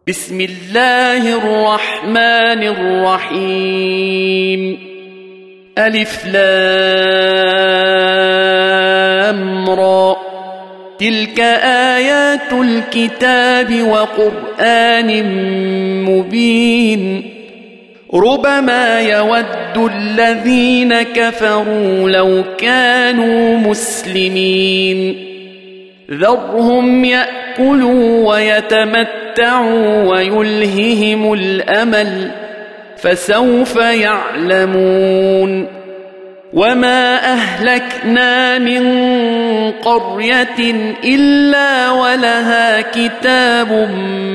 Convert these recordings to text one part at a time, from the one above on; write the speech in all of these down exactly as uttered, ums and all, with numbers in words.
بسم الله الرحمن الرحيم ألف لام را تلك آيات الكتاب وقرآن مبين ربما يود الذين كفروا لو كانوا مسلمين ذرهم يأكلوا ويتمتعوا ويلههم الأمل فسوف يعلمون وما أهلكنا من قرية إلا ولها كتاب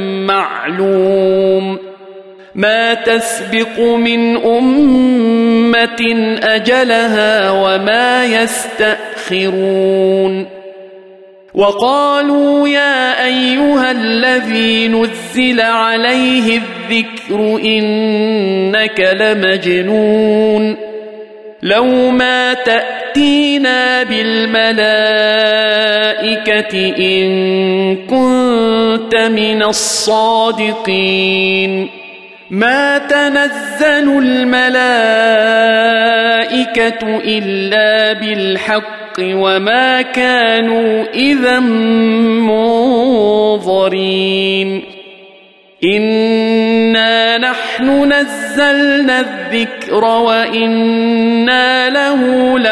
معلوم ما تسبق من أمة أجلها وما يستأخرون وقالوا يا أيها الذي نزل عليه الذكر إنك لمجنون لو ما تأتينا بالملائكة إن كنت من الصادقين ما تنزل الملائكة إلا بالحق وما كانوا إذا منظرين إنا نحن نزلنا الذكر وإنا له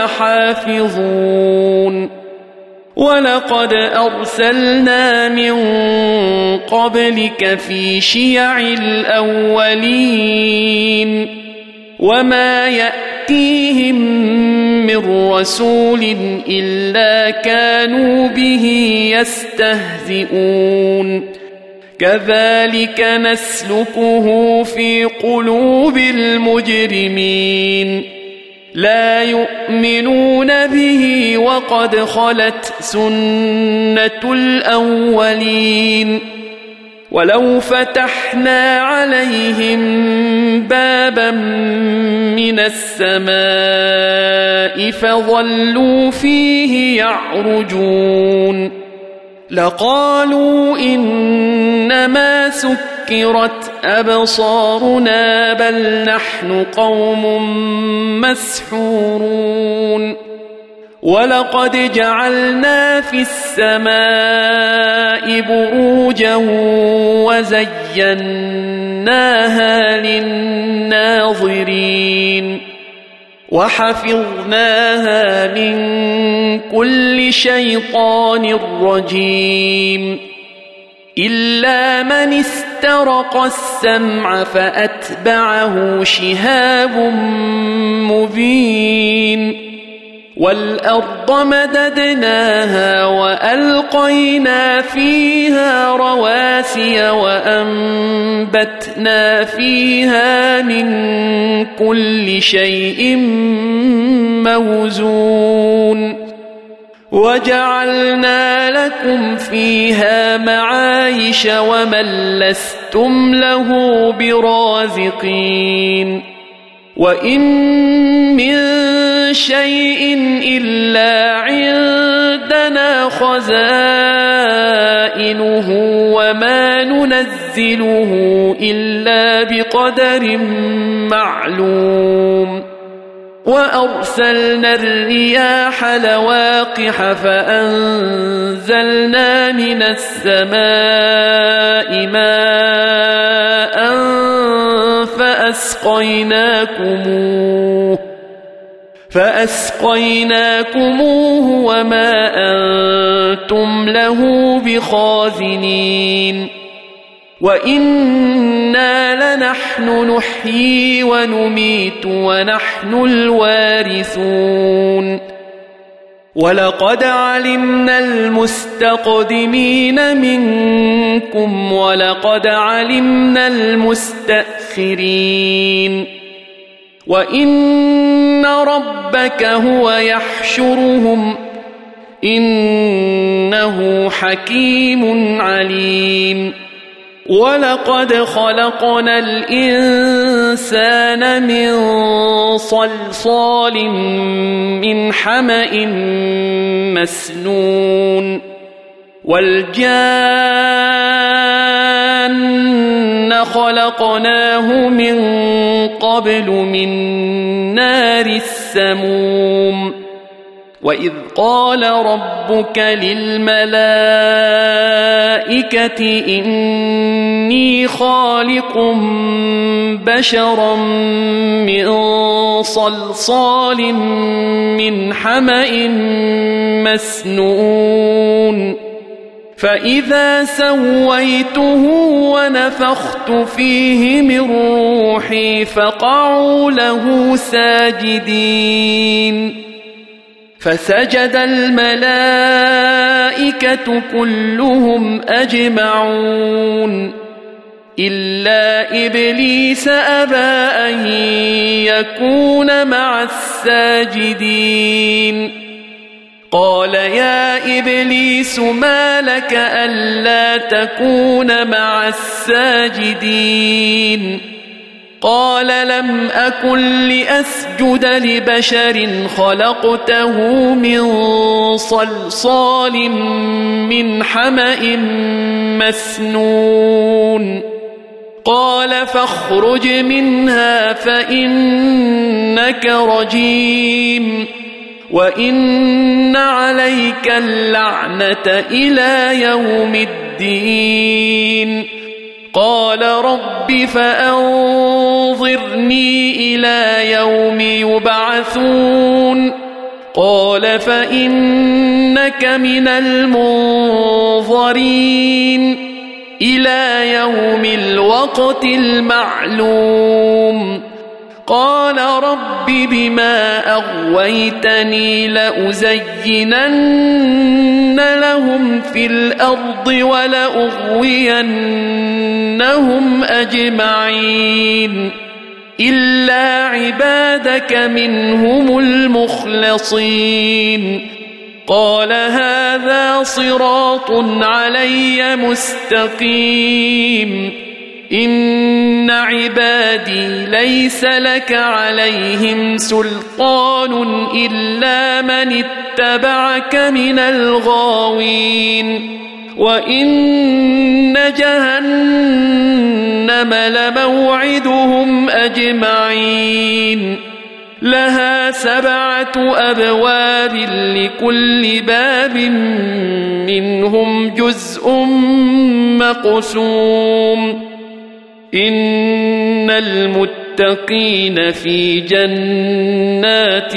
لحافظون ولقد أرسلنا من قبلك في شيع الأولين وما يأتيهم من رسول إلا كانوا به يستهزئون كذلك نسلكه في قلوب المجرمين لا يؤمنون به وقد خلت سنة الأولين ولو فتحنا عليهم بابا من السماء فظلوا فيه يعرجون لقالوا إنما سكرت أبصارنا بل نحن قوم مسحورون ولقد جعلنا في السماء بروجا وزيناها للناظرين وحفظناها من كل شيطان رجيم إلا من استرق السمع فأتبعه شهاب مبين والأرض مددناها وألقينا فيها رواسي وأنبتنا فيها من كل شيء موزون وجعلنا لكم فيها معايش ومن لستم له برازقين وإن من شيء إلا عندنا خزائنه وما ننزله إلا بقدر معلوم وأرسلنا الرياح لواقح فأنزلنا من السماء ماء فأسقيناكموه فأسقيناكموه وما أنتم له بخازنين وإنا لنحن نحيي ونميت ونحن الوارثون ولقد علمنا المستقدمين منكم ولقد علمنا المستأخرين وإن ربك هو يحشرهم إنه حكيم عليم ولقد خلقنا الإنسان من صلصال من حمأ مسنون والجان خلقناه من قبل من نار السموم وإذ قال ربك للملائكة إني خالق بشرا من صلصال من حمأ مسنون فإذا سويته ونفخت فيه من روحي فقعوا له ساجدين فسجد الملائكة كلهم أجمعون إلا إبليس أبى أن يكون مع الساجدين قال يا إبليس ما لك ألا تكون مع الساجدين قال لم أكن لأسجد لبشر خلقته من صلصال من حمأ مسنون قال فاخرج منها فإنك رجيم وإن عليك اللعنة إلى يوم الدين قال رب فأنظرني إلى يوم يبعثون قال فإنك من المنظرين إلى يوم الوقت المعلوم قال رب بما أغويتني لأزينن لهم في الأرض ولأغوينهم أجمعين إلا عبادك منهم المخلصين قال هذا صراط علي مستقيم إن عبادي ليس لك عليهم سلطان إلا من اتبعك من الغاوين وإن جهنم لموعدهم أجمعين لها سبعة أبواب لكل باب منهم جزء مقسوم إن المتقين في جنات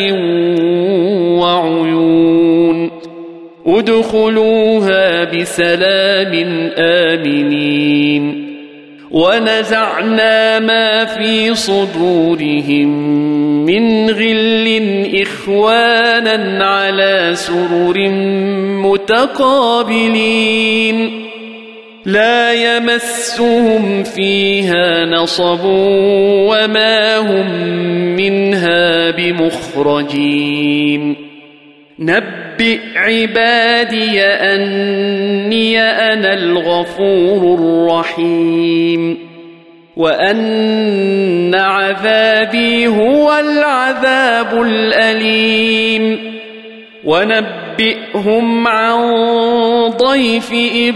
وعيون ادخلوها بسلام آمنين ونزعنا ما في صدورهم من غل إخوانا على سرر متقابلين لا يمسهم فيها نصب وما هم منها بمخرجين نبئ عبادي أني أنا الغفور الرحيم وأن عذابي هو العذاب الأليم ونبئهم عن ضيف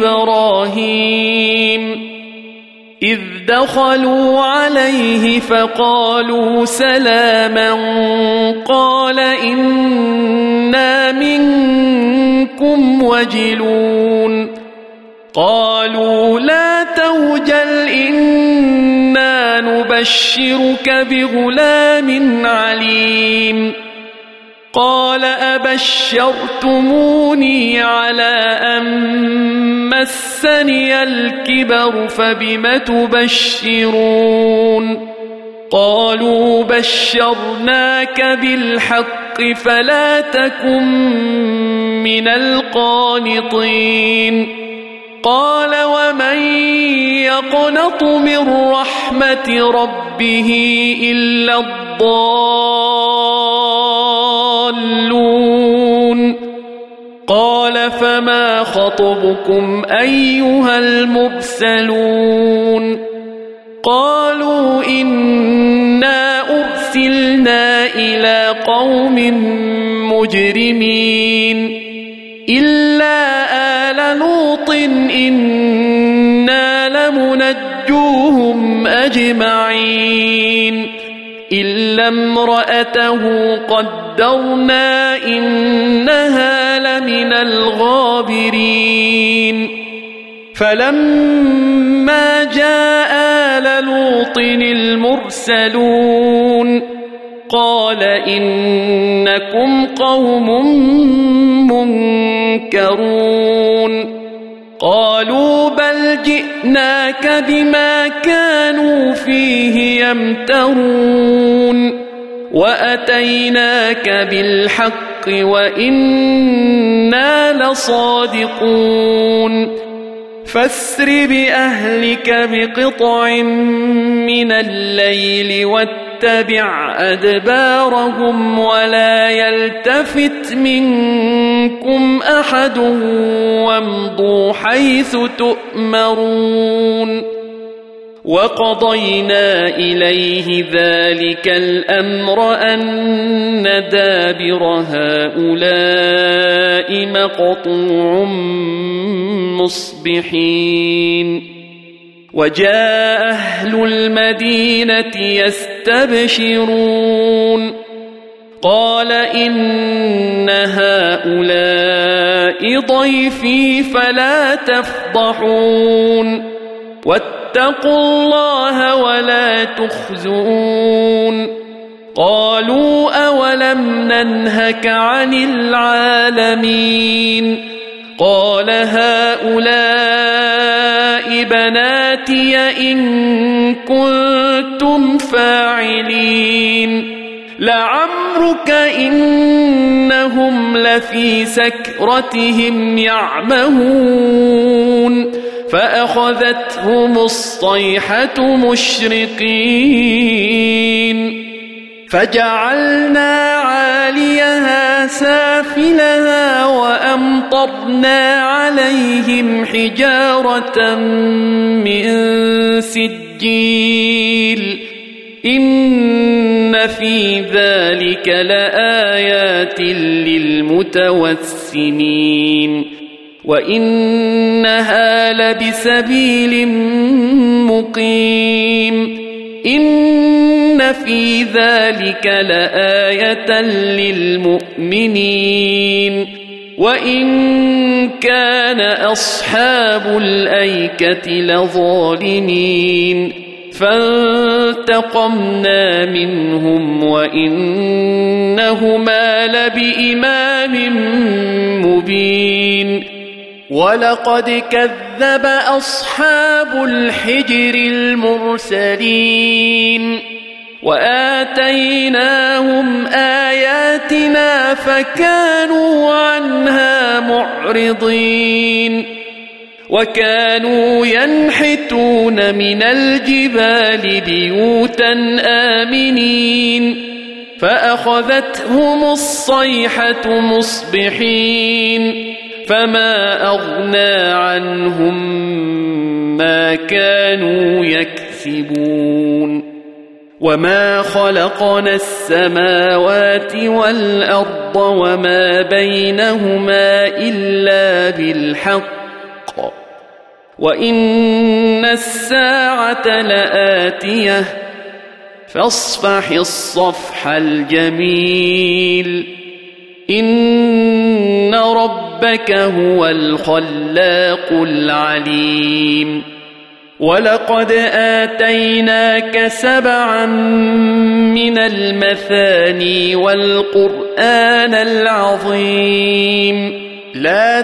إبراهيم إذ دخلوا عليه فقالوا سلاما قال إنا منكم وجلون قالوا لا توجل إنا نبشرك بغلام عليم قال أبشرتموني على أن مسني الكبر فبم تبشرون قالوا بشرناك بالحق فلا تكن من القانطين قال ومن يقنط من رحمة ربه إلا الضالون قال فما خطبكم أيها المرسلون قالوا إنا أرسلنا إلى قوم مجرمين إلا آل لوط إنا لمنجون نجوهم أجمعين إلا امرأته قدرنا إنها لمن الغابرين فلما جاء آل لوط المرسلون قال إنكم قوم منكرون قالوا بل جئناك بما كانوا فيه يمترون وأتيناك بالحق وإنا لصادقون فاسر بأهلك بقطع من الليل واتبع أدبارهم ولا يلتفت منكم أحد وامضوا حيث تؤمرون وقضينا إليه ذلك الأمر أن دابر هؤلاء مقطوع مصبحين وجاء أهل المدينة يستبشرون قال إن هؤلاء ضيفي فلا تفضحون واتقوا الله ولا تخزون قالوا أولم ننهك عن العالمين قال هؤلاء بناتي إن كنتم فاعلين لعمرك إنهم لفي سكرتهم يعمهون فأخذتهم الصيحة مشرقين فجعلنا عاليها سافلها وأمطرنا عليهم حجارة من سجيل إن في ذلك لآيات للمتوسمين وإنها لبسبيل مقيم إن في ذلك لآية للمؤمنين وإن كان أصحاب الأيكة لظالمين فانتقمنا منهم وإنهما لبإمام مبين ولقد كذب أصحاب الحجر المرسلين وآتيناهم آياتنا فكانوا عنها معرضين وكانوا ينحتون من الجبال بيوتا آمنين فأخذتهم الصيحة مصبحين فما أغنى عنهم ما كانوا يكسبون وما خلقنا السماوات والأرض وما بينهما إلا بالحق وإن الساعة لآتية فاصفح الصفح الجميل إن ربك هو الخلاق العليم ولقد آتيناك سبعا من المثاني والقرآن العظيم لا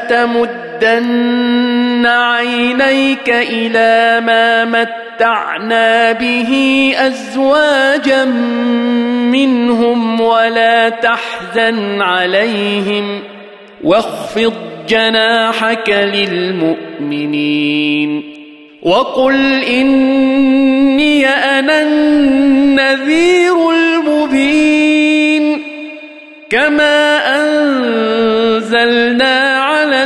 تمدن عينيك إلى ما متعنا به أزواجا منهم ولا تحزن عليهم واخفض جناحك للمؤمنين وقل إني أنا النذير المبين كما أنزلنا على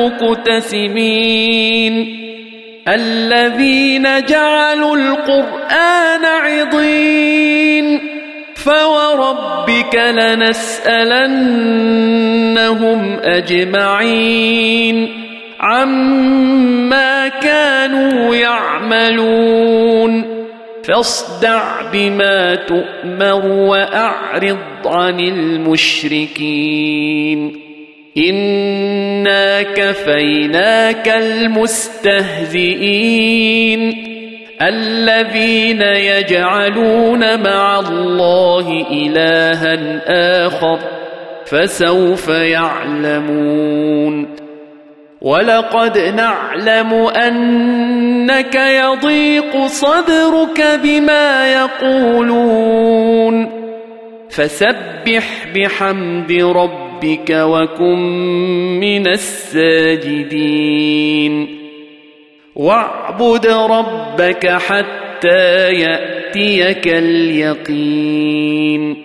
المقتسمين الذين جعلوا القرآن عضين فوربك لنسألنهم أجمعين عما كانوا يعملون فاصدع بما تؤمر وأعرض عن المشركين إنا كفيناك المستهزئين الذين يجعلون مع الله إلها آخر فسوف يعلمون ولقد نعلم أنك يضيق صدرك بما يقولون فسبح بحمد ربك وكن من الساجدين واعبد ربك حتى يأتيك اليقين